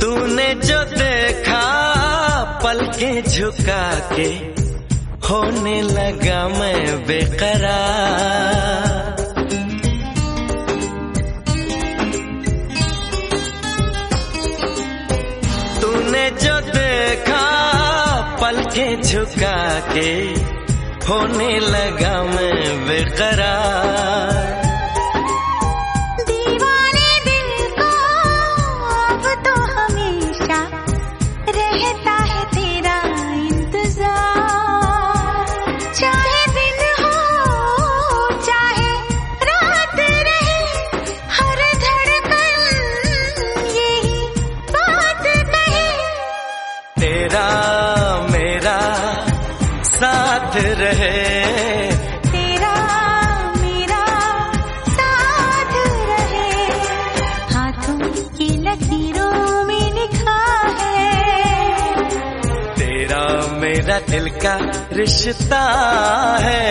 तूने जो देखा पलकें झुका के होने लगा मैं बेकरार। तूने जो देखा पलकें झुका के होने लगा मैं बेकरार। दीवाने दिल को अब तो हमेशा रहता है तेरा इंतजार। चाहे दिन हो चाहे रात रहे, हर धड़कन यही बात कहे। तेरा मेरा साथ रहे, तेरा मेरा साथ रहे। हाथों की लकीरों में लिखा है तेरा मेरा दिल का रिश्ता है।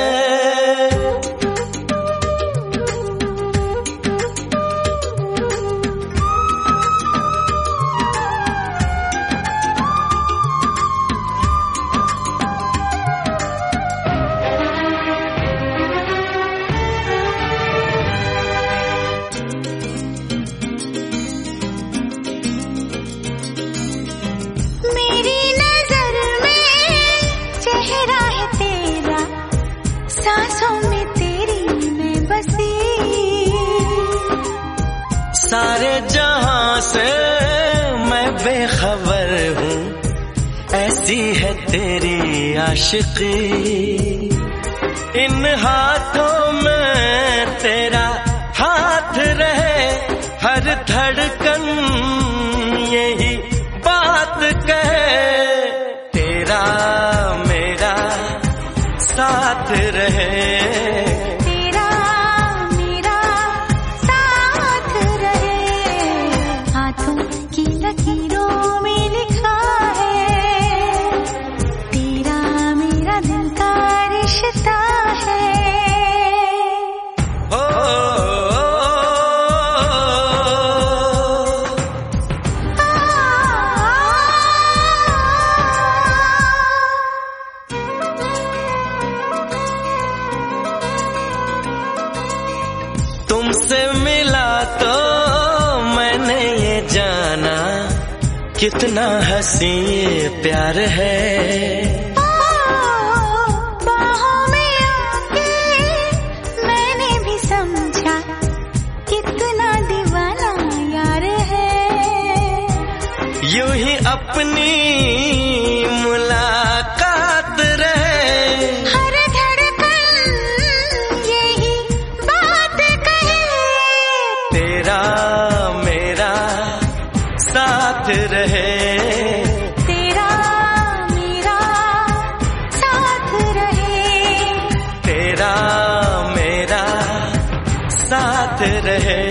सांसों में तेरी मैं बसी, सारे जहां से मैं बेखबर हूँ, ऐसी है तेरी आशिकी। इन हाथों में तेरा हाथ रहे, हर धड़कन यही बात कहे। तेरा मेरा साथ रहे, तेरा मेरा साथ रहे। हाथों की लकीरों में लिखा है तेरा मेरा दिल का रिश्ता है। ओ, तुमसे मिला तो मैंने ये जाना कितना हसी ये प्यार है। बाहों में आके मैंने भी समझा कितना दीवाना यार है। यूं ही अपनी मुलाकात रहे, हर धड़कन यही बात कहे। तेरा मेरा साथ रहे, तेरा मेरा साथ रहे। तेरा मेरा साथ रहे।